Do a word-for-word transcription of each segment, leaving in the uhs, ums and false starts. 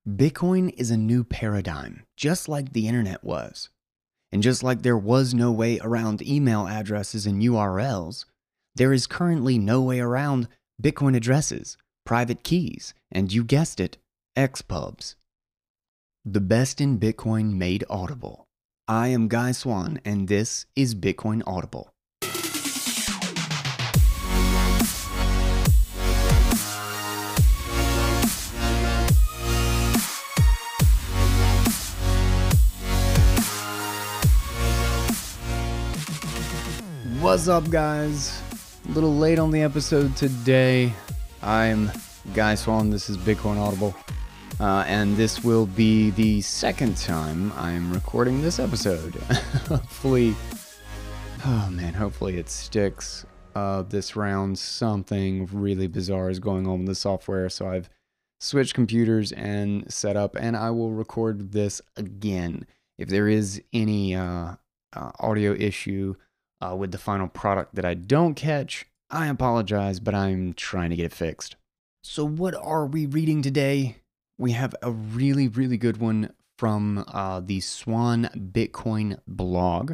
Bitcoin is a new paradigm, just like the internet was. And just like there was no way around email addresses and U R Ls, there is currently no way around Bitcoin addresses, private keys, and you guessed it, X pubs. The best in Bitcoin made audible. I am Guy Swan, and this is Bitcoin Audible. What's up, guys? A little late on the episode today. I'm Guy Swan. This is Bitcoin Audible. Uh, and this will be the second time I'm recording this episode. Hopefully, oh man, hopefully it sticks. Uh, this round, something really bizarre is going on with the software, so I've switched computers and set up, and I will record this again. If there is any uh, uh, audio issue uh, with the final product that I don't catch, I apologize, but I'm trying to get it fixed. So what are we reading today? We have a really, really good one from uh, the Swan Bitcoin blog.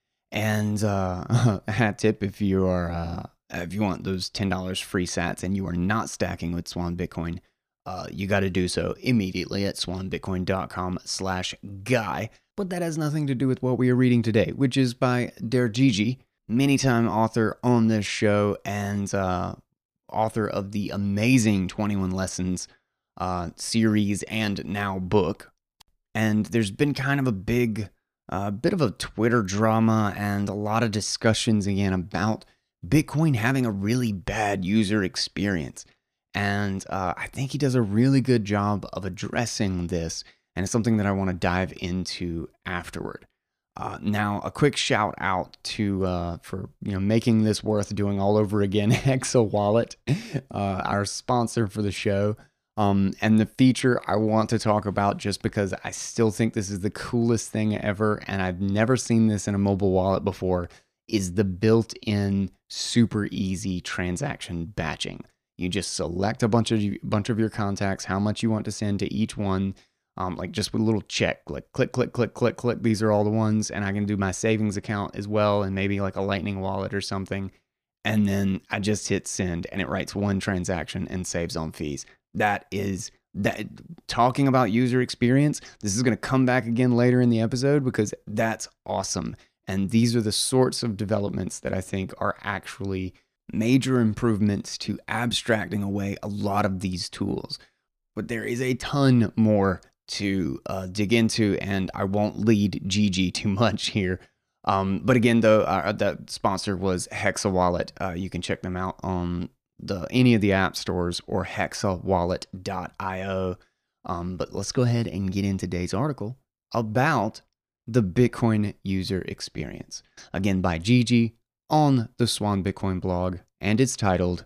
And uh, a hat tip, if you are uh, if you want those ten dollars free sats and you are not stacking with Swan Bitcoin, uh, you got to do so immediately at swanbitcoin.com slash guy. But that has nothing to do with what we are reading today, which is by Dergigi, many-time author on this show and uh, author of the amazing twenty-one Lessons uh, series and now book. And there's been kind of a big, uh, bit of a Twitter drama and a lot of discussions again about Bitcoin having a really bad user experience. And uh, I think he does a really good job of addressing this, and it's something that I want to dive into afterward. Uh, now, a quick shout out to uh, for you know making this worth doing all over again, Hexa Wallet, uh, our sponsor for the show, um, and the feature I want to talk about just because I still think this is the coolest thing ever, and I've never seen this in a mobile wallet before, is the built-in super easy transaction batching. You just select a bunch of bunch of your contacts, how much you want to send to each one. Um, like just with a little check, like click, click, click, click, click. These are all the ones. And I can do my savings account as well. And maybe like a Lightning wallet or something. And then I just hit send and it writes one transaction and saves on fees. That is that talking about user experience. This is going to come back again later in the episode because that's awesome. And these are the sorts of developments that I think are actually major improvements to abstracting away a lot of these tools. But there is a ton more to uh, dig into, and I won't lead Gigi too much here. Um, but again, though, uh, the sponsor was Hexa Wallet. Uh, you can check them out on the any of the app stores or hexa wallet dot io. Um, but let's go ahead and get into today's article about the Bitcoin user experience. Again, by Gigi on the Swan Bitcoin blog, and it's titled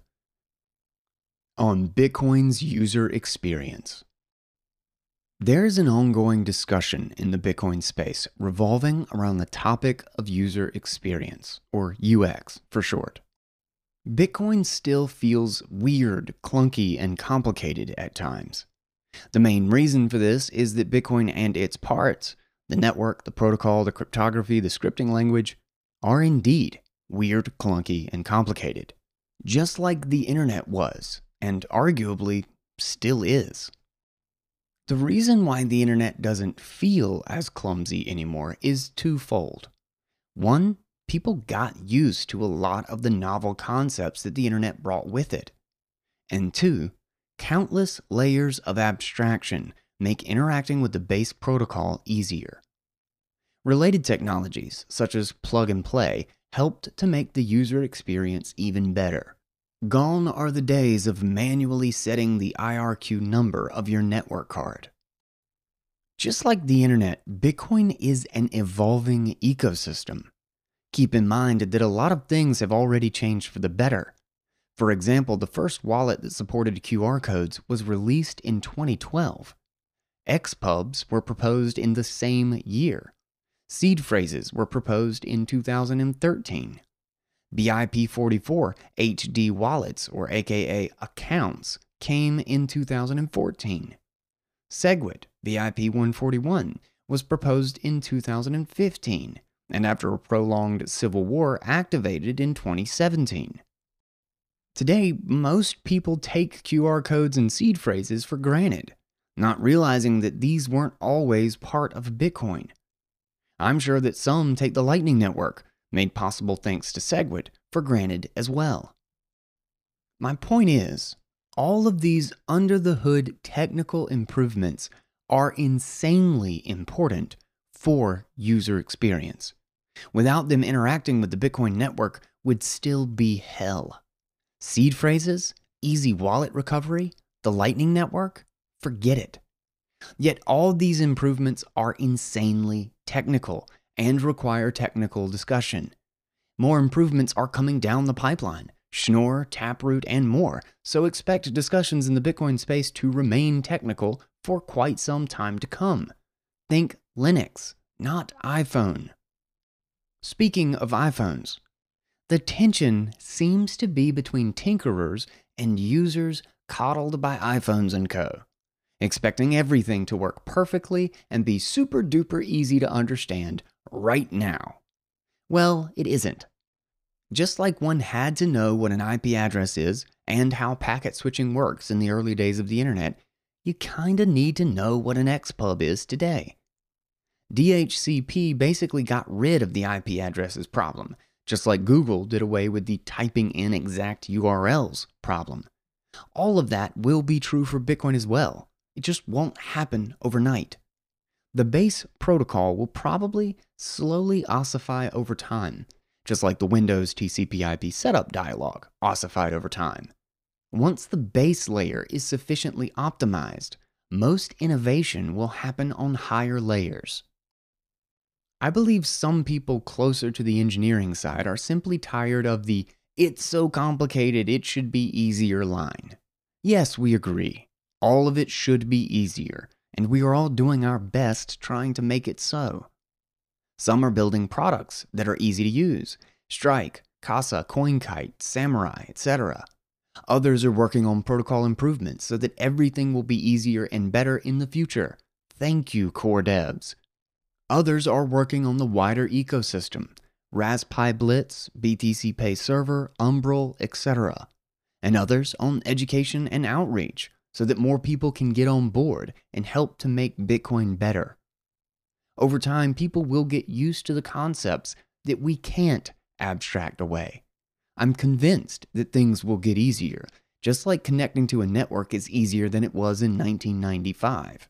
On Bitcoin's User Experience. There is an ongoing discussion in the Bitcoin space revolving around the topic of user experience, or U X for short. Bitcoin still feels weird, clunky, and complicated at times. The main reason for this is that Bitcoin and its parts, the network, the protocol, the cryptography, the scripting language, are indeed weird, clunky, and complicated, just like the internet was, and arguably still is. The reason why the internet doesn't feel as clumsy anymore is twofold. One, people got used to a lot of the novel concepts that the internet brought with it. And two, countless layers of abstraction make interacting with the base protocol easier. Related technologies, such as plug and play, helped to make the user experience even better. Gone are the days of manually setting the I R Q number of your network card. Just like the internet, Bitcoin is an evolving ecosystem. Keep in mind that a lot of things have already changed for the better. For example, the first wallet that supported Q R codes was released in twenty twelve. X pubs were proposed in the same year. Seed phrases were proposed in two thousand thirteen. B I P forty-four H D wallets, or aka accounts, came in two thousand fourteen. SegWit, the I P one forty-one, was proposed in two thousand fifteen, and after a prolonged civil war, activated in twenty seventeen. Today, most people take Q R codes and seed phrases for granted, not realizing that these weren't always part of Bitcoin. I'm sure that some take the Lightning Network, made possible thanks to SegWit, for granted as well. My point is, all of these under-the-hood technical improvements are insanely important for user experience. Without them, interacting with the Bitcoin network would still be hell. Seed phrases, easy wallet recovery, the Lightning Network, forget it. Yet all these improvements are insanely technical and require technical discussion. More improvements are coming down the pipeline, Schnorr, Taproot, and more, so expect discussions in the Bitcoin space to remain technical for quite some time to come. Think Linux, not iPhone. Speaking of iPhones, the tension seems to be between tinkerers and users coddled by iPhones and co, expecting everything to work perfectly and be super duper easy to understand right now. Well, it isn't. Just like one had to know what an I P address is and how packet switching works in the early days of the internet, you kinda need to know what an X pub is today. D H C P basically got rid of the I P addresses problem, just like Google did away with the typing in exact U R Ls problem. All of that will be true for Bitcoin as well. It just won't happen overnight. The base protocol will probably slowly ossify over time, just like the Windows T C P I P setup dialog ossified over time. Once the base layer is sufficiently optimized, most innovation will happen on higher layers. I believe some people closer to the engineering side are simply tired of the "it's so complicated, it should be easier" line. Yes, we agree. All of it should be easier, and we are all doing our best trying to make it so. Some are building products that are easy to use: Strike, Casa, CoinKite, Samurai, et cetera. Others are working on protocol improvements so that everything will be easier and better in the future. Thank you, core devs. Others are working on the wider ecosystem: Raspberry Pi Blitz, B T C Pay Server, Umbrel, et cetera. And others on education and outreach so that more people can get on board and help to make Bitcoin better. Over time, people will get used to the concepts that we can't abstract away. I'm convinced that things will get easier, just like connecting to a network is easier than it was in nineteen ninety-five.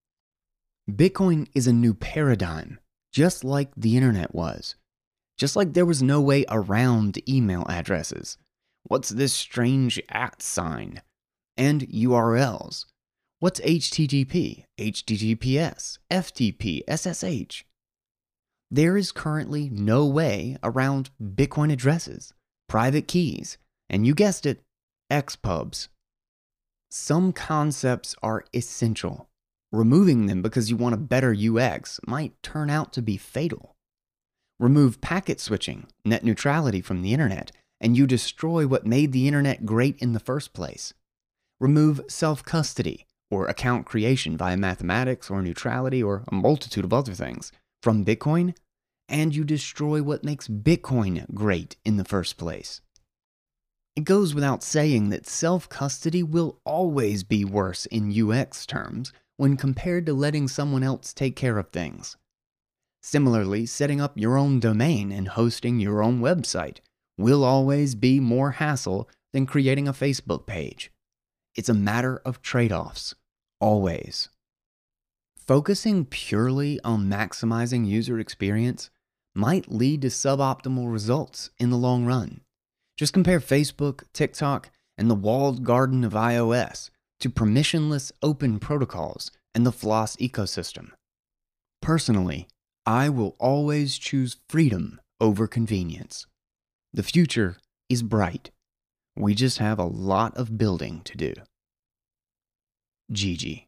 Bitcoin is a new paradigm, just like the internet was. Just like there was no way around email addresses. What's this strange at sign? And U R Ls. What's H T T P, H T T P S, F T P, S S H? There is currently no way around Bitcoin addresses, private keys, and you guessed it, X pubs. Some concepts are essential. Removing them because you want a better U X might turn out to be fatal. Remove packet switching, net neutrality from the internet, and you destroy what made the internet great in the first place. Remove self-custody, or account creation via mathematics or neutrality or a multitude of other things, from Bitcoin, and you destroy what makes Bitcoin great in the first place. It goes without saying that self-custody will always be worse in U X terms when compared to letting someone else take care of things. Similarly, setting up your own domain and hosting your own website will always be more hassle than creating a Facebook page. It's a matter of trade-offs, always. Focusing purely on maximizing user experience might lead to suboptimal results in the long run. Just compare Facebook, TikTok, and the walled garden of iOS to permissionless open protocols and the Floss ecosystem. Personally, I will always choose freedom over convenience. The future is bright. We just have a lot of building to do. G G.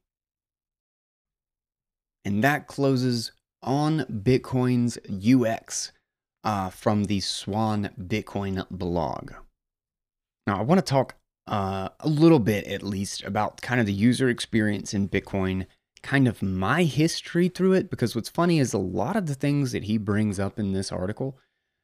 And that closes on Bitcoin's U X uh, from the Swan Bitcoin blog. Now, I want to talk uh, a little bit, at least, about kind of the user experience in Bitcoin kind of my history through it, because what's funny is a lot of the things that he brings up in this article,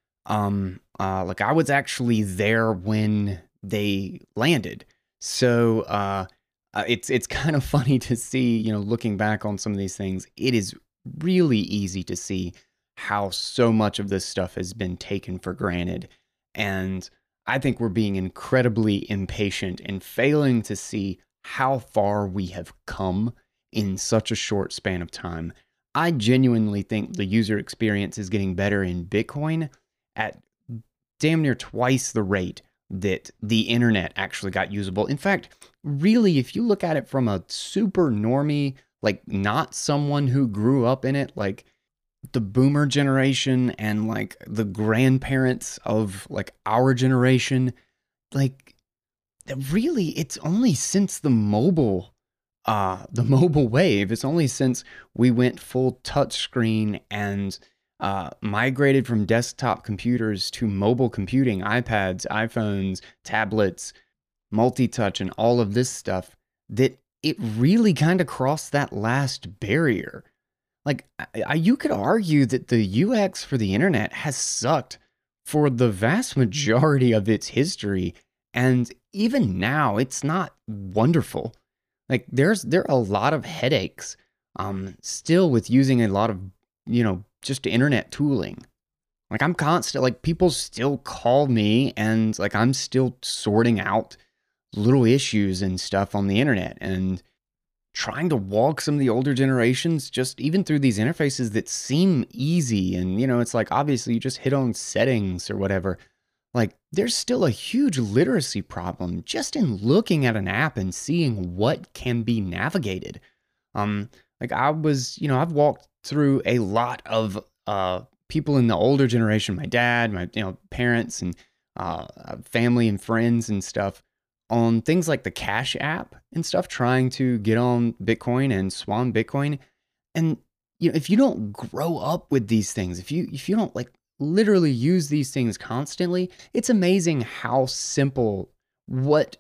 um, uh, like I was actually there when they landed. So, uh, uh, it's it's kind of funny to see, you know, looking back on some of these things, it is really easy to see how so much of this stuff has been taken for granted. And I think we're being incredibly impatient and failing to see how far we have come in such a short span of time. I genuinely think the user experience is getting better in Bitcoin at damn near twice the rate that the internet actually got usable. In fact, really, if you look at it from a super normie, like not someone who grew up in it, like the boomer generation and like the grandparents of like our generation, like really, it's only since the mobile, uh, the mobile wave, it's only since we went full touchscreen and uh, migrated from desktop computers to mobile computing, iPads, iPhones, tablets, multi-touch, and all of this stuff, that it really kind of crossed that last barrier. Like, I, you could argue that the U X for the internet has sucked for the vast majority of its history, and even now, it's not wonderful. Like, there's there are a lot of headaches, um, still with using a lot of, you know, just internet tooling. Like, I'm constant, like, people still call me, and like, I'm still sorting out little issues and stuff on the internet, and trying to walk some of the older generations just even through these interfaces that seem easy. And, you know, it's like, obviously you just hit on settings or whatever. Like, there's still a huge literacy problem just in looking at an app and seeing what can be navigated. Um, like I was, you know, I've walked through a lot of uh, people in the older generation, my dad, my, you know, parents and uh, family and friends and stuff, on things like the Cash App and stuff, trying to get on Bitcoin and Swan Bitcoin. And, you know, if you don't grow up with these things, if you if you don't like literally use these things constantly, it's amazing how simple what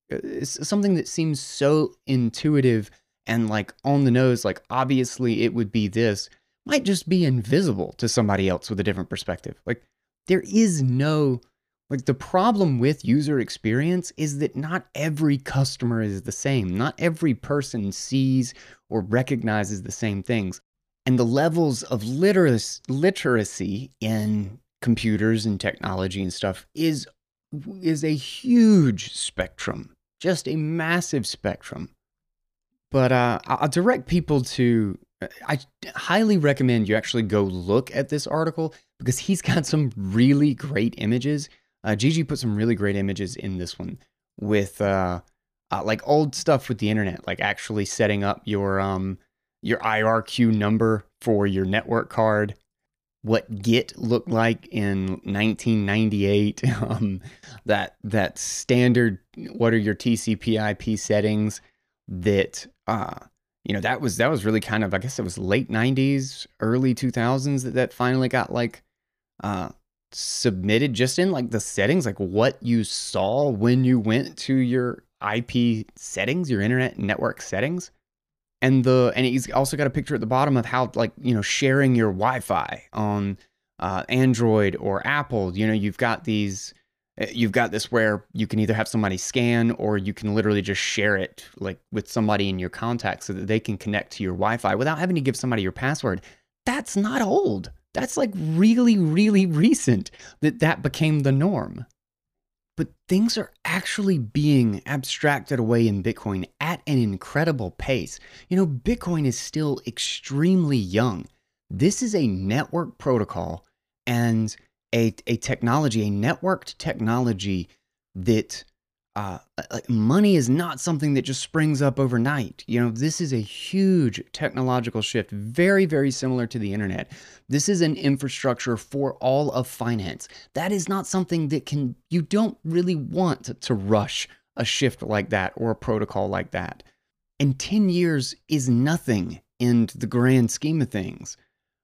is something that seems so intuitive and like on the nose, like obviously it would be this, might just be invisible to somebody else with a different perspective. Like, there is no Like, the problem with user experience is that not every customer is the same. Not every person sees or recognizes the same things. And the levels of literacy, literacy in computers and technology and stuff is, is a huge spectrum, just a massive spectrum. But uh, I'll direct people to, I highly recommend you actually go look at this article, because he's got some really great images. Uh, Gigi put some really great images in this one with uh, uh, like old stuff with the internet, like actually setting up your um, your I R Q number for your network card, what Git looked like in nineteen ninety-eight, um, that that standard, what are your T C P I P settings, that uh, you know, that was that was really kind of, I guess it was late nineties, early two thousands that that finally got like uh, submitted, just in like the settings, like what you saw when you went to your I P settings, your internet network settings. And the and he's also got a picture at the bottom of how, like, you know, sharing your Wi-Fi on uh, Android or Apple, you know, you've got these, you've got this where you can either have somebody scan, or you can literally just share it like with somebody in your contacts so that they can connect to your Wi-Fi without having to give somebody your password. That's not old. That's like really, really recent that that became the norm. But things are actually being abstracted away in Bitcoin at an incredible pace. You know, Bitcoin is still extremely young. This is a network protocol and a, a technology, a networked technology that uh, like money is not something that just springs up overnight. You know, this is a huge technological shift, very, very similar to the internet. This is an infrastructure for all of finance. That is not something that can, you don't really want to, to rush a shift like that or a protocol like that. And ten years is nothing in the grand scheme of things.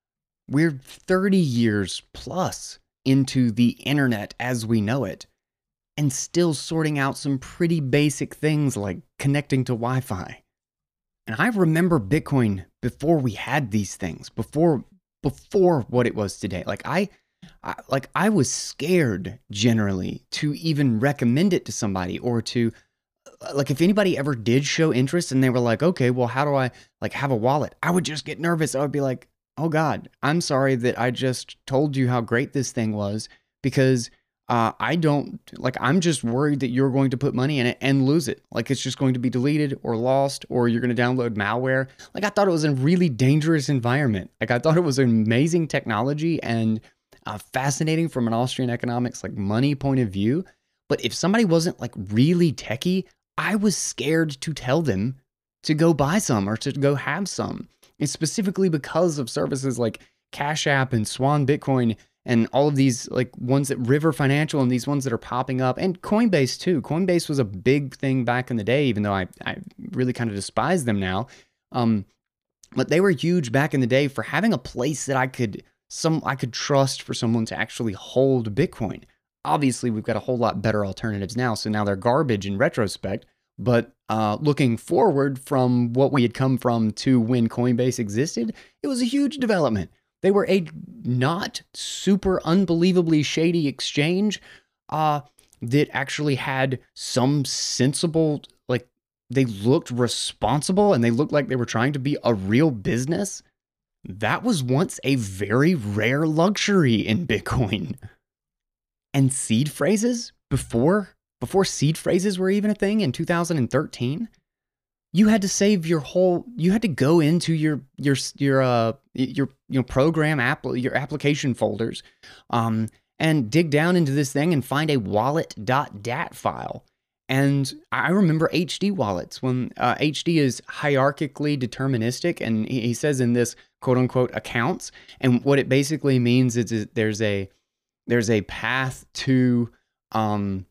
We're thirty years plus into the internet as we know it, and still sorting out some pretty basic things like connecting to Wi-Fi. And I remember Bitcoin before we had these things, before before what it was today. Like I, I like I was scared generally to even recommend it to somebody, or to like if anybody ever did show interest and they were like, okay, well, how do I like have a wallet? I would just get nervous. I would be like, oh God, I'm sorry that I just told you how great this thing was, because uh, I don't like, I'm just worried that you're going to put money in it and lose it. Like it's just going to be deleted or lost, or you're going to download malware. Like I thought it was a really dangerous environment. Like I thought it was an amazing technology and uh, fascinating from an Austrian economics, like money point of view. But if somebody wasn't like really techie, I was scared to tell them to go buy some or to go have some. And specifically because of services like Cash App and Swan Bitcoin and all of these like ones that River Financial and these ones that are popping up, and Coinbase too. Coinbase was a big thing back in the day, even though I, I really kind of despise them now. Um, but they were huge back in the day for having a place that I could some I could trust for someone to actually hold Bitcoin. Obviously, we've got a whole lot better alternatives now, so now they're garbage in retrospect. But uh, looking forward from what we had come from to when Coinbase existed, it was a huge development. They were a not super unbelievably shady exchange uh, that actually had some sensible, like they looked responsible and they looked like they were trying to be a real business. That was once a very rare luxury in Bitcoin. And seed phrases before before seed phrases were even a thing in two thousand thirteen, you had to save your whole, you had to go into your your your uh your you know program app your application folders um and dig down into this thing and find a wallet.dat file. And I remember H D wallets, when uh, H D is hierarchically deterministic, and he, he says in this quote unquote accounts, and what it basically means is, is there's a there's a path to um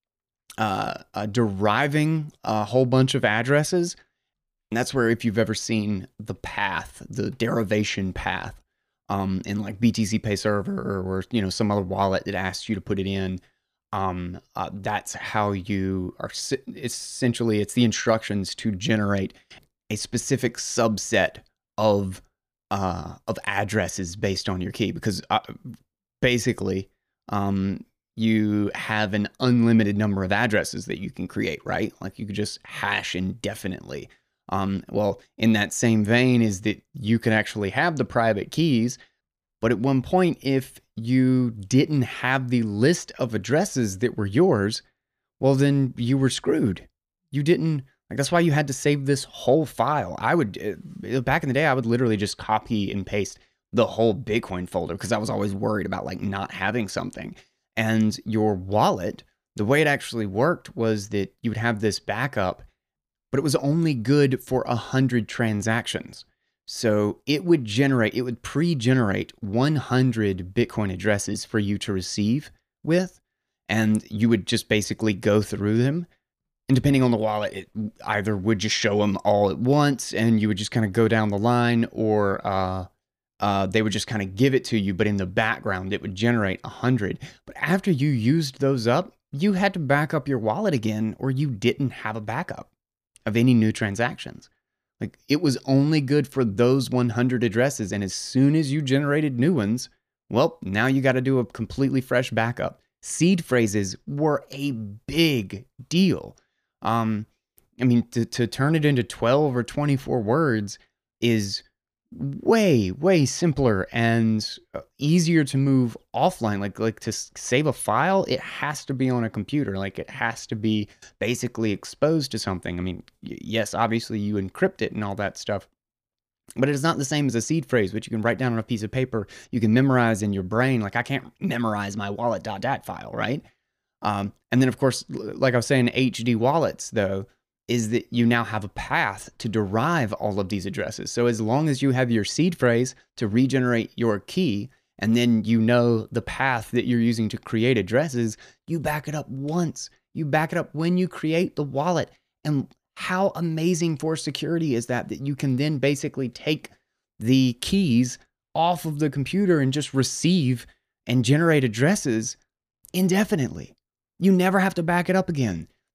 Uh, uh, deriving a whole bunch of addresses. And that's where, if you've ever seen the path, the derivation path, um, in like B T C Pay Server or, or you know some other wallet that asks you to put it in, um, uh, that's how you are. Essentially, it's the instructions to generate a specific subset of uh, of addresses based on your key, because uh, basically. Um, you have an unlimited number of addresses that you can create, right? Like you could just hash indefinitely. Um, well, in that same vein is that you can actually have the private keys, but at one point, if you didn't have the list of addresses that were yours, well, then you were screwed. You didn't, like, that's why you had to save this whole file. I would, back in the day, I would literally just copy and paste the whole Bitcoin folder because I was always worried about like not having something. And your wallet, the way it actually worked was that you would have this backup, but it was only good for one hundred transactions. So it would generate, it would pre-generate one hundred Bitcoin addresses for you to receive with, and you would just basically go through them. And depending on the wallet, it either would just show them all at once and you would just kind of go down the line, or uh, Uh, they would just kind of give it to you, but in the background, it would generate a hundred. But after you used those up, you had to back up your wallet again, or you didn't have a backup of any new transactions. Like it was only good for those one hundred addresses. And as soon as you generated new ones, well, now you got to do a completely fresh backup. Seed phrases were a big deal. Um, I mean, to, to turn it into twelve or twenty-four words is way, way simpler and easier to move offline. Like, like to save a file, it has to be on a computer. Like it has to be basically exposed to something. I mean, yes, obviously you encrypt it and all that stuff, but it is not the same as a seed phrase, which you can write down on a piece of paper. You can memorize in your brain. Like I can't memorize my wallet.dat file, right? Um, and then of course, like I was saying, H D wallets though, is that you now have a path to derive all of these addresses. So as long as you have your seed phrase to regenerate your key, and then you know the path that you're using to create addresses, you back it up once. You back it up when you create the wallet. And how amazing for security is that, that you can then basically take the keys off of the computer and just receive and generate addresses indefinitely. You never have to back it up again.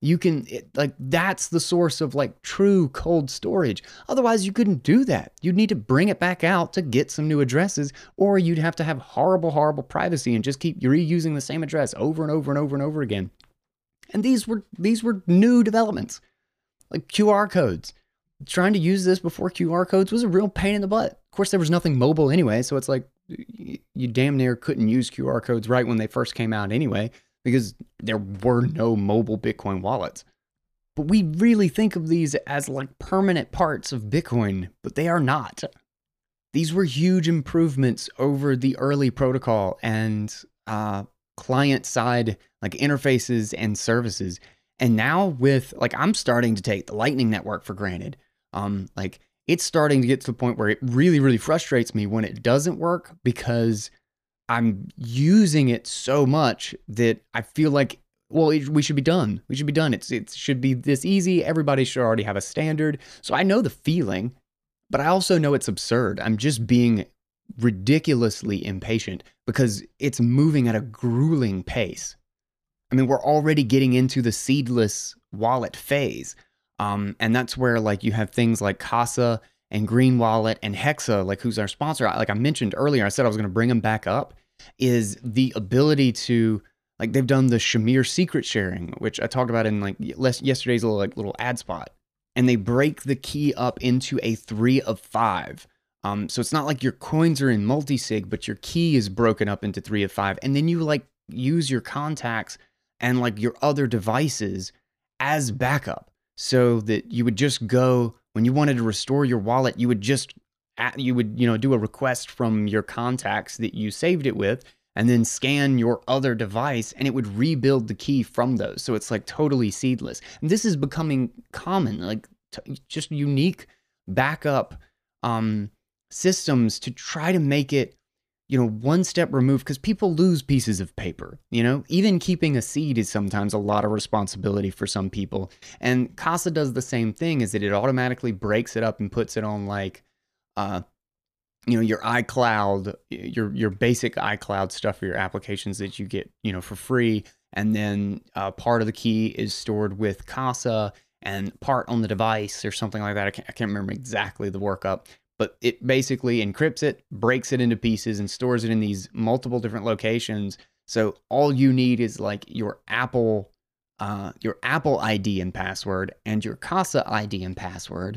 You can, it, like, that's the source of like true cold storage. Otherwise, you couldn't do that. You'd need to bring it back out to get some new addresses, or you'd have to have horrible, horrible privacy and just keep reusing the same address over and over and over and over again. And these were, these were new developments, like Q R codes. Trying to use this before Q R codes was a real pain in the butt. Of course, there was nothing mobile anyway, so it's like you damn near couldn't use Q R codes right when they first came out anyway, because there were no mobile Bitcoin wallets. But we really think of these as like permanent parts of Bitcoin, but they are not. These were huge improvements over the early protocol and uh, client-side like interfaces and services. And now with, like, I'm starting to take the Lightning Network for granted. Um, like, it's starting to get to the point where it really, really frustrates me when it doesn't work, because I'm using it so much that I feel like, well, it, we should be done. We should be done. It's, it should be this easy. Everybody should already have a standard. So I know the feeling, but I also know it's absurd. I'm just being ridiculously impatient because it's moving at a grueling pace. I mean, we're already getting into the seedless wallet phase. Um, and that's where like you have things like Casa and Green Wallet and Hexa, like who's our sponsor. Like I mentioned earlier, I said I was going to bring them back up, is the ability to, like, they've done the Shamir secret sharing, which I talked about in like yesterday's little, like little ad spot. And they break the key up into a three of five. Um, so it's not like your coins are in multi-sig, but your key is broken up into three of five. And then you like use your contacts and like your other devices as backup, so that you would just go, when you wanted to restore your wallet, you would just, you would, you know, do a request from your contacts that you saved it with, and then scan your other device, and it would rebuild the key from those. So it's like totally seedless. And this is becoming common, like t- just unique backup um, systems to try to make it, you know, one step removed, because people lose pieces of paper, you know, even keeping a seed is sometimes a lot of responsibility for some people. And Casa does the same thing, is that it automatically breaks it up and puts it on like, uh, you know, your iCloud, your, your basic iCloud stuff for your applications that you get, you know, for free. And then uh, part of the key is stored with Casa and part on the device or something like that. I can't, I can't remember exactly the workup. But it basically encrypts it, breaks it into pieces, and stores it in these multiple different locations. So all you need is like your Apple, uh, your Apple I D and password, and your Casa I D and password,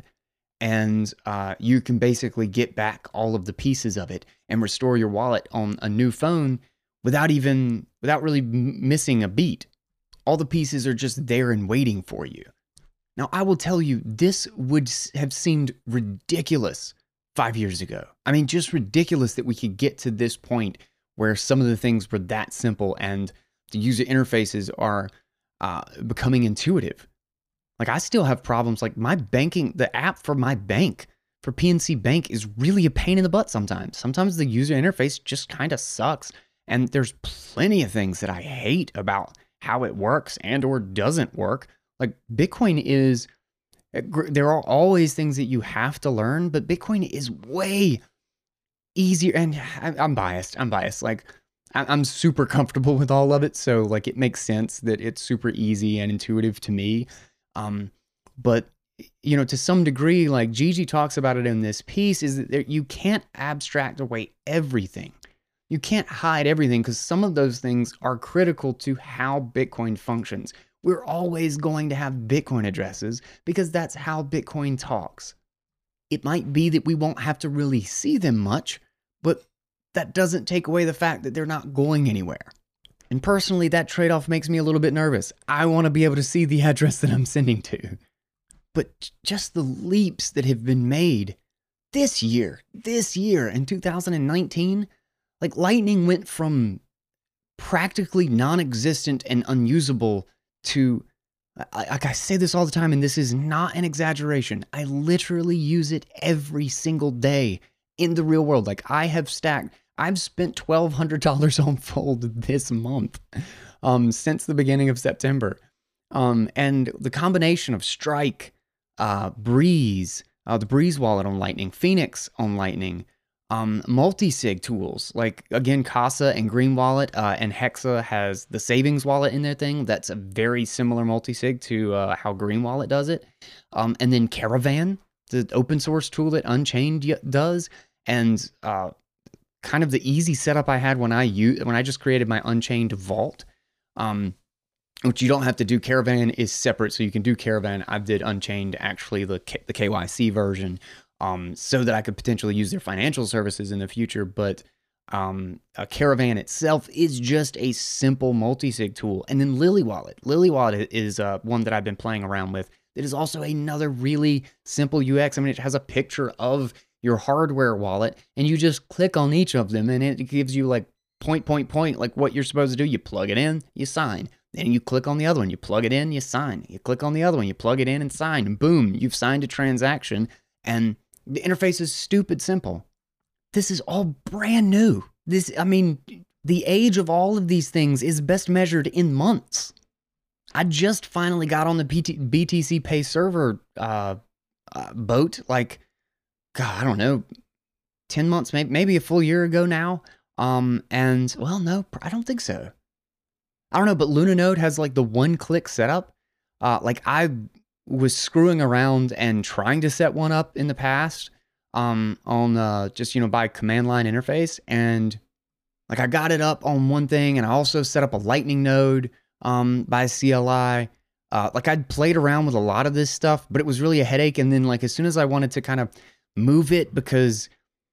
and uh, you can basically get back all of the pieces of it and restore your wallet on a new phone without even, without really missing a beat. All the pieces are just there and waiting for you. Now, I will tell you, this would have seemed ridiculous five years ago. I mean, just ridiculous that we could get to this point where some of the things were that simple and the user interfaces are uh, becoming intuitive. Like, I still have problems. Like, my banking, the app for my bank, for P N C Bank, is really a pain in the butt sometimes. Sometimes the user interface just kind of sucks. And there's plenty of things that I hate about how it works and or doesn't work. Like, Bitcoin is, there are always things that you have to learn, but Bitcoin is way easier. And I'm biased. I'm biased. Like, I'm super comfortable with all of it. So like, it makes sense that it's super easy and intuitive to me. Um, but you know, to some degree, like Gigi talks about it in this piece, is that there, you can't abstract away everything. You can't hide everything, because some of those things are critical to how Bitcoin functions. We're always going to have Bitcoin addresses because that's how Bitcoin talks. It might be that we won't have to really see them much, but that doesn't take away the fact that they're not going anywhere. And personally, that trade-off makes me a little bit nervous. I want to be able to see the address that I'm sending to. But just the leaps that have been made this year, this year in two thousand nineteen, like Lightning went from practically non-existent and unusable to, like I say this all the time, and this is not an exaggeration, I literally use it every single day in the real world. Like, I have stacked, I've spent twelve hundred dollars on Fold this month, um, since the beginning of September. Um, and the combination of Strike, uh, Breeze, uh, the Breeze wallet on Lightning, Phoenix on Lightning, Um, multi-sig tools, like again, Casa and Green Wallet, uh, and Hexa has the savings wallet in their thing. That's a very similar multi-sig to uh, how Green Wallet does it. Um, and then Caravan, the open source tool that Unchained does, and uh, kind of the easy setup I had when I use, when I just created my Unchained vault, um, which you don't have to do. Caravan is separate, so you can do Caravan. I did Unchained, actually the K, the K Y C version. Um, so that I could potentially use their financial services in the future. But um, a Caravan itself is just a simple multi-sig tool. And then Lily Wallet. Lily Wallet is uh, one that I've been playing around with. It is also another really simple U X. I mean, it has a picture of your hardware wallet, and you just click on each of them, and it gives you like point, point, point, like what you're supposed to do. You plug it in, you sign. Then you click on the other one, you plug it in, you sign. You click on the other one, you plug it in and sign. And boom, you've signed a transaction. And the interface is stupid simple. This is all brand new. This, I mean, the age of all of these things is best measured in months. I just finally got on the B T C Pay server uh, uh, boat, like, God, I don't know, ten months, maybe, maybe a full year ago now. Um, and, well, no, I don't think so. I don't know, but Lunanode has like the one-click setup. Uh, like, I was screwing around and trying to set one up in the past um, on uh, just, you know, by command line interface. And like I got it up on one thing, and I also set up a lightning node um, by C L I. Uh, like I'd played around with a lot of this stuff, but it was really a headache. And then like as soon as I wanted to kind of move it, because,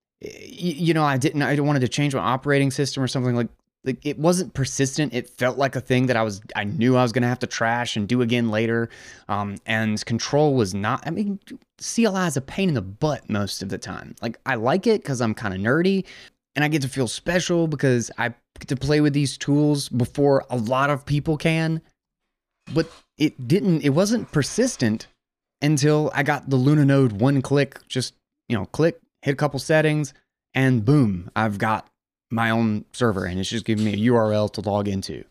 you know, I didn't, I wanted to change my operating system or something, like, Like it wasn't persistent. It felt like a thing that I was, I knew I was going to have to trash and do again later. Um, and control was not, I mean, C L I is a pain in the butt most of the time. Like I like it because I'm kind of nerdy, and I get to feel special because I get to play with these tools before a lot of people can. But it didn't, it wasn't persistent until I got the Lunanode one click, just, you know, click, hit a couple settings, and boom, I've got my own server, and it's just giving me a U R L to log into.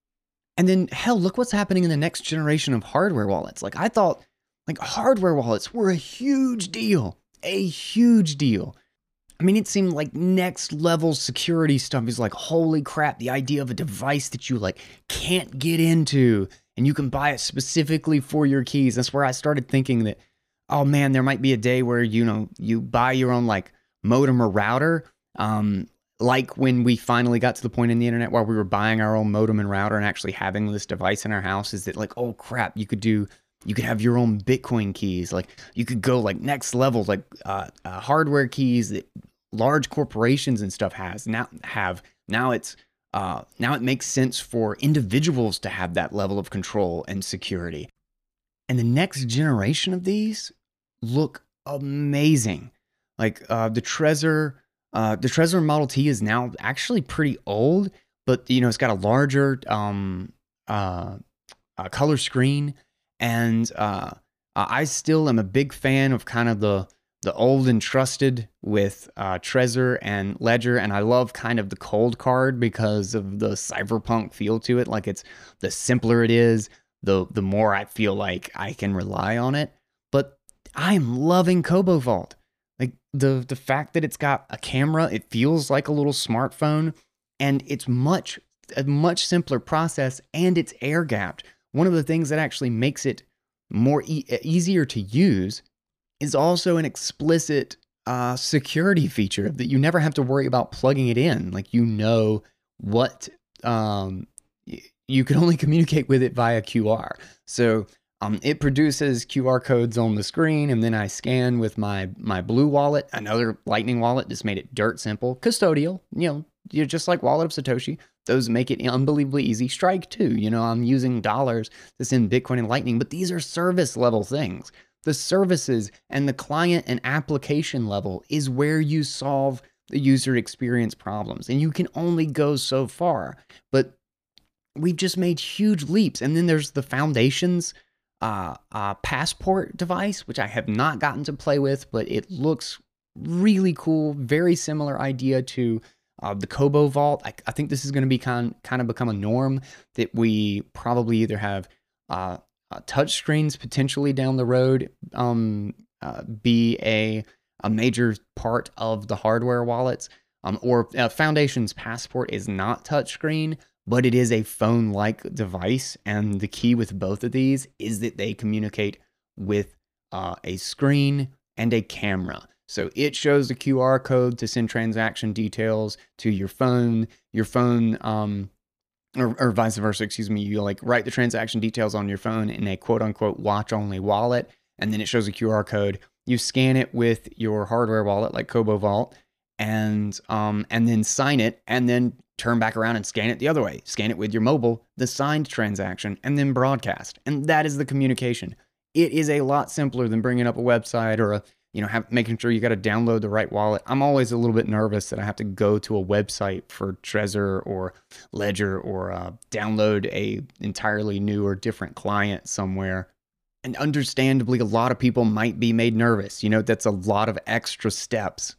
And then hell, look what's happening in the next generation of hardware wallets. Like I thought like hardware wallets were a huge deal, a huge deal. I mean, it seemed like next level security stuff is like, holy crap, the idea of a device that you like can't get into and you can buy it specifically for your keys. That's where I started thinking that, oh man, there might be a day where, you know, you buy your own like modem or router. Um, Like when we finally got to the point in the internet where we were buying our own modem and router and actually having this device in our house, is that like, oh crap, you could do, you could have your own Bitcoin keys. Like you could go like next level, like uh, uh, hardware keys that large corporations and stuff has now have. Now it's, uh, now it makes sense for individuals to have that level of control and security. And the next generation of these look amazing. Like uh, the Trezor, Uh, the Trezor Model T is now actually pretty old, but you know, it's got a larger um, uh, uh, color screen, and uh, I still am a big fan of kind of the the old and trusted with uh, Trezor and Ledger, and I love kind of the cold card because of the cyberpunk feel to it. Like it's the simpler it is, the the more I feel like I can rely on it. But I am loving Kobo Vault. Like the the fact that it's got a camera, it feels like a little smartphone, and it's much a much simpler process, and it's air gapped. One of the things that actually makes it more e easier to use is also an explicit uh, security feature that you never have to worry about plugging it in. Like you know what um, you can only communicate with it via Q R. So Um, it produces Q R codes on the screen, and then I scan with my my Blue Wallet, another Lightning wallet. Just made it dirt simple, custodial. You know, you're just like Wallet of Satoshi. Those make it unbelievably easy. Strike too. You know, I'm using dollars to send Bitcoin and Lightning, but these are service level things. The services and the client and application level is where you solve the user experience problems, and you can only go so far. But we've just made huge leaps, and then there's the foundations. Uh, uh, passport device, which I have not gotten to play with, but it looks really cool. Very similar idea to uh, the Kobo Vault. I, I think this is going to be kind kind of become a norm that we probably either have uh, uh, touch screens potentially down the road, um, uh, be a a major part of the hardware wallets. Um, or uh, Foundation's Passport is not touchscreen, but it is a phone-like device. And the key with both of these is that they communicate with uh, a screen and a camera. So it shows a Q R code to send transaction details to your phone. Your phone, um, or, or vice versa, excuse me. You like write the transaction details on your phone in a quote-unquote watch-only wallet, and then it shows a Q R code. You scan it with your hardware wallet, like Cobo Vault, and um, and then sign it, and then turn back around and scan it the other way. Scan it with your mobile, the signed transaction, and then broadcast. And that is the communication. It is a lot simpler than bringing up a website or a you know, have, making sure you got to download the right wallet. I'm always a little bit nervous that I have to go to a website for Trezor or Ledger or uh, download a entirely new or different client somewhere. And understandably, a lot of people might be made nervous. You know, that's a lot of extra steps.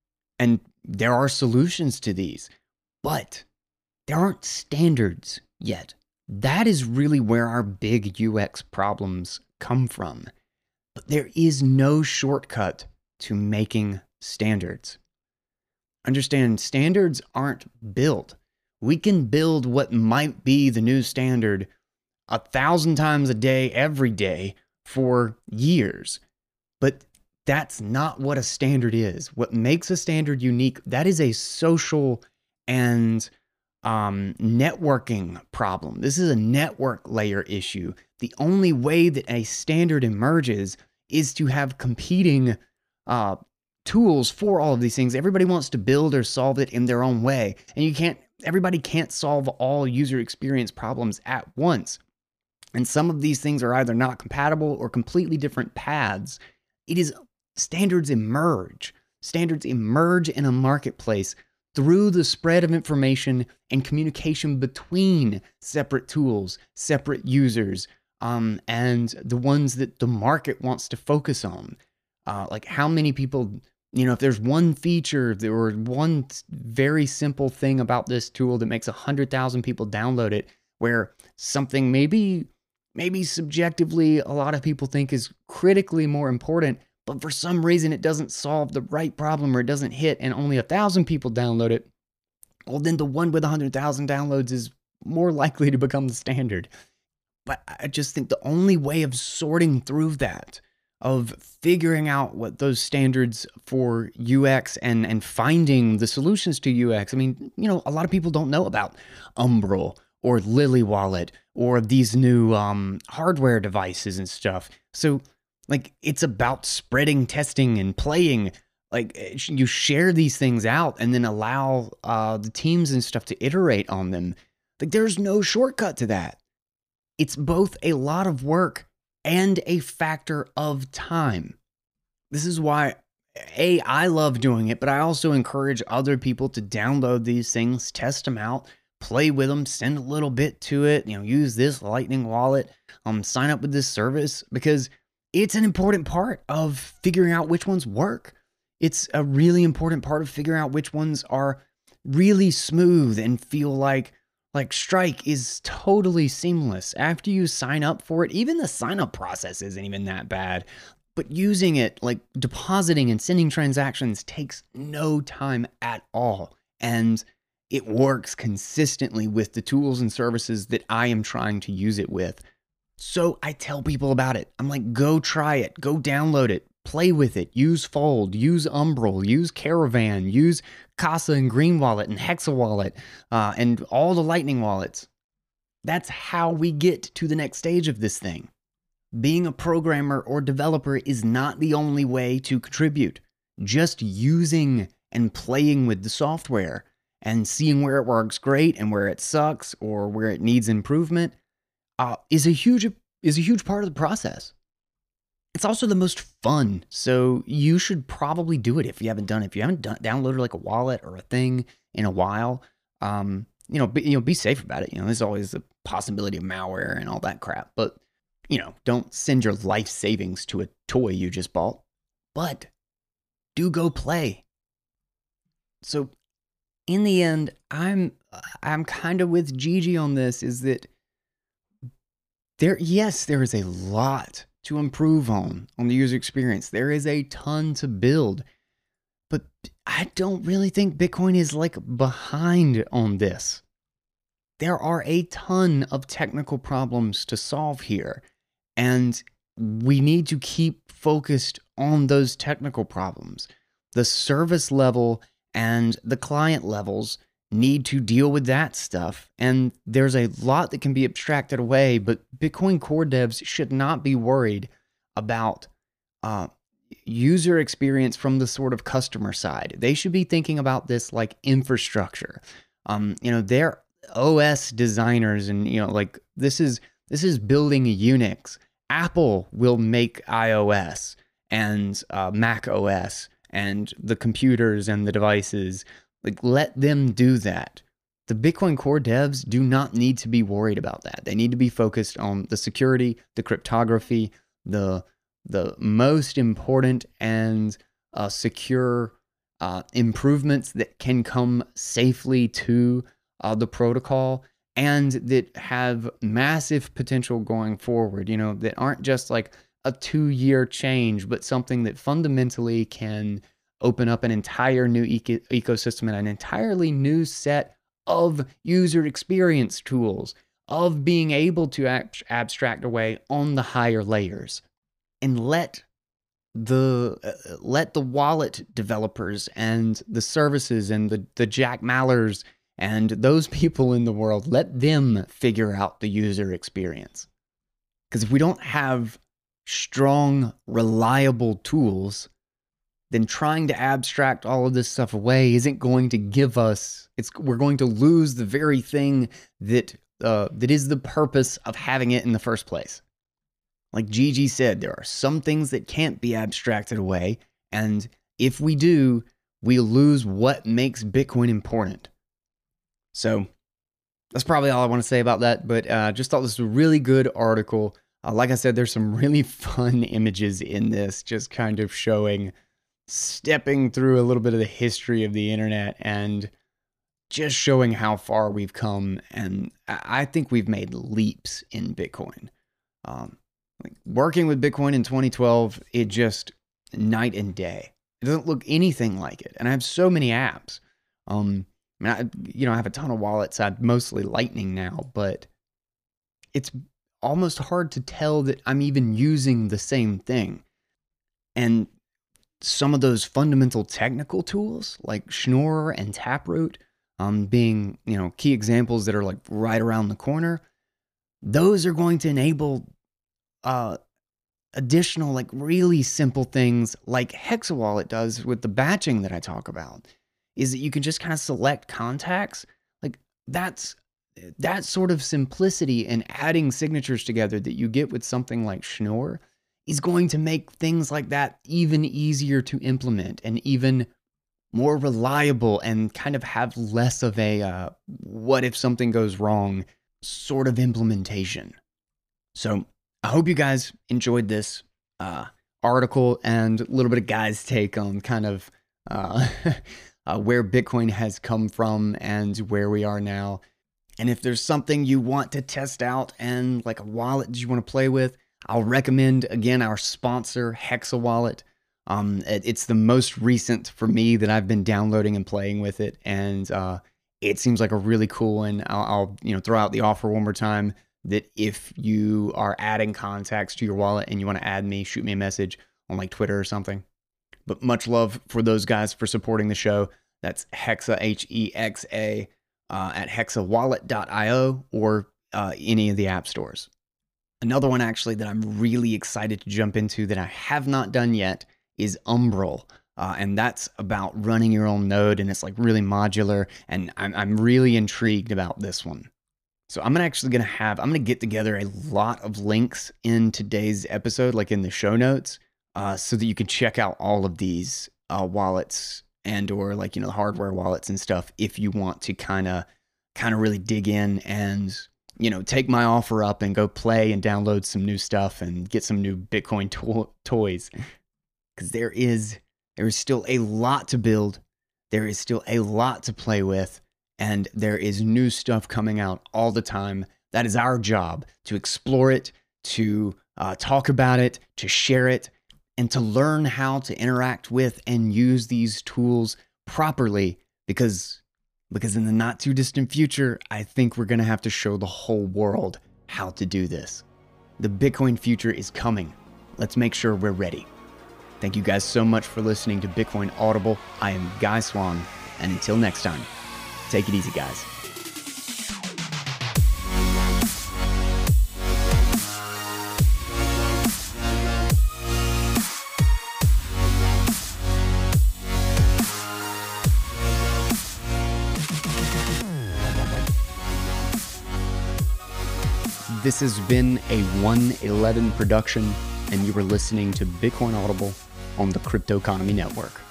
And there are solutions to these, but there aren't standards yet. That is really where our big U X problems come from. But there is no shortcut to making standards. Understand, standards aren't built. We can build what might be the new standard a thousand times a day, every day, for years. But that's not what a standard is. What makes a standard unique, that is a social and um, networking problem. This is a network layer issue. The only way that a standard emerges is to have competing uh, tools for all of these things. Everybody wants to build or solve it in their own way. And you can't, everybody can't solve all user experience problems at once. And some of these things are either not compatible or completely different paths. It is, standards emerge. Standards emerge in a marketplace through the spread of information and communication between separate tools, separate users, um, and the ones that the market wants to focus on. Uh, like how many people, you know, if there's one feature or one very simple thing about this tool that makes one hundred thousand people download it, where something maybe, maybe subjectively a lot of people think is critically more important, but for some reason it doesn't solve the right problem or it doesn't hit and only a thousand people download it, well then the one with one hundred thousand downloads is more likely to become the standard. But I just think the only way of sorting through that, of figuring out what those standards for U X and, and finding the solutions to U X, I mean, you know, a lot of people don't know about Umbrel or Lily Wallet or these new um, hardware devices and stuff. So like, it's about spreading, testing, and playing. Like, you share these things out and then allow uh, the teams and stuff to iterate on them. Like, there's no shortcut to that. It's both a lot of work and a factor of time. This is why, A, I love doing it, but I also encourage other people to download these things, test them out, play with them, send a little bit to it, you know, use this Lightning wallet, um, sign up with this service, because it's an important part of figuring out which ones work. It's a really important part of figuring out which ones are really smooth and feel like, like Strike is totally seamless. After you sign up for it, even the sign up process isn't even that bad. But using it, like depositing and sending transactions, takes no time at all. And it works consistently with the tools and services that I am trying to use it with. So I tell people about it. I'm like, go try it, go download it, play with it, use Fold, use Umbrel, use Caravan, use Casa and Green Wallet and Hexa Wallet, uh, and all the Lightning wallets. That's how we get to the next stage of this thing. Being a programmer or developer is not the only way to contribute. Just using and playing with the software and seeing where it works great and where it sucks or where it needs improvement Uh, is a huge is a huge part of the process. It's also the most fun, so you should probably do it if you haven't done it. If you haven't done, downloaded like a wallet or a thing in a while, um, you know, be, you know, be safe about it. You know, there's always the possibility of malware and all that crap. But you know, don't send your life savings to a toy you just bought. But do go play. So, in the end, I'm I'm kind of with Gigi on this. Is that There, yes, there is a lot to improve on on the user experience. There is a ton to build, but I don't really think Bitcoin is like behind on this. There are a ton of technical problems to solve here, and we need to keep focused on those technical problems. The service level and the client levels need to deal with that stuff, and there's a lot that can be abstracted away, but Bitcoin core devs should not be worried about uh, user experience from the sort of customer side. They should be thinking about this like infrastructure. Um, you know, they're O S designers, and you know, like this is this is building Unix. Apple will make iOS and uh, Mac O S and the computers and the devices. Like, let them do that. The Bitcoin core devs do not need to be worried about that. They need to be focused on the security, the cryptography, the the most important and uh, secure uh, improvements that can come safely to uh, the protocol, and that have massive potential going forward, you know, that aren't just like a two-year change, but something that fundamentally can open up an entire new eco ecosystem and an entirely new set of user experience tools, of being able to ab abstract away on the higher layers, and let the uh, let the wallet developers and the services and the, the Jack Mallers and those people in the world, let them figure out the user experience. Because if we don't have strong, reliable tools, then trying to abstract all of this stuff away isn't going to give us, it's, we're going to lose the very thing that, uh, that is the purpose of having it in the first place. Like Gigi said, there are some things that can't be abstracted away, and if we do, we lose what makes Bitcoin important. So that's probably all I want to say about that, but uh, just thought this was a really good article. Uh, like I said, there's some really fun images in this, just kind of showing, stepping through a little bit of the history of the internet and just showing how far we've come. And I think we've made leaps in Bitcoin. Um, like working with Bitcoin in twenty twelve, it just night and day. It doesn't look anything like it. And I have so many apps. Um, I mean, I, you know, I have a ton of wallets. I'm mostly Lightning now, but it's almost hard to tell that I'm even using the same thing. And some of those fundamental technical tools like Schnorr and Taproot, um, being, you know, key examples that are like right around the corner, those are going to enable uh, additional, like really simple things like HexaWallet does with the batching that I talk about, is that you can just kind of select contacts. Like that's that sort of simplicity and adding signatures together that you get with something like Schnorr is going to make things like that even easier to implement and even more reliable, and kind of have less of a uh, what if something goes wrong sort of implementation. So I hope you guys enjoyed this uh, article and a little bit of Guy's take on kind of uh, uh, where Bitcoin has come from and where we are now. And if there's something you want to test out and like a wallet that you want to play with, I'll recommend, again, our sponsor, HexaWallet. Um, it, it's the most recent for me that I've been downloading and playing with it, and uh, it seems like a really cool one. I'll, I'll you know throw out the offer one more time that if you are adding contacts to your wallet and you want to add me, shoot me a message on like Twitter or something. But much love for those guys for supporting the show. That's Hexa, H E X A, uh, at hexawallet dot i o or uh, any of the app stores. Another one actually that I'm really excited to jump into that I have not done yet is Umbrel. Uh, and that's about running your own node, and it's like really modular, and I'm, I'm really intrigued about this one. So I'm actually going to have, I'm going to get together a lot of links in today's episode, like in the show notes, uh, so that you can check out all of these uh, wallets and or like, you know, the hardware wallets and stuff if you want to kind of kind of really dig in and, you know, take my offer up and go play and download some new stuff and get some new Bitcoin to toys. Because there is, there is still a lot to build. There is still a lot to play with. And there is new stuff coming out all the time. That is our job, to explore it, to uh, talk about it, to share it, and to learn how to interact with and use these tools properly, because, because in the not too distant future, I think we're going to have to show the whole world how to do this. The Bitcoin future is coming. Let's make sure we're ready. Thank you guys so much for listening to Bitcoin Audible. I am Guy Swan, and until next time, take it easy, guys. This has been a one eleven production, and you were listening to Bitcoin Audible on the Cryptoconomy Network.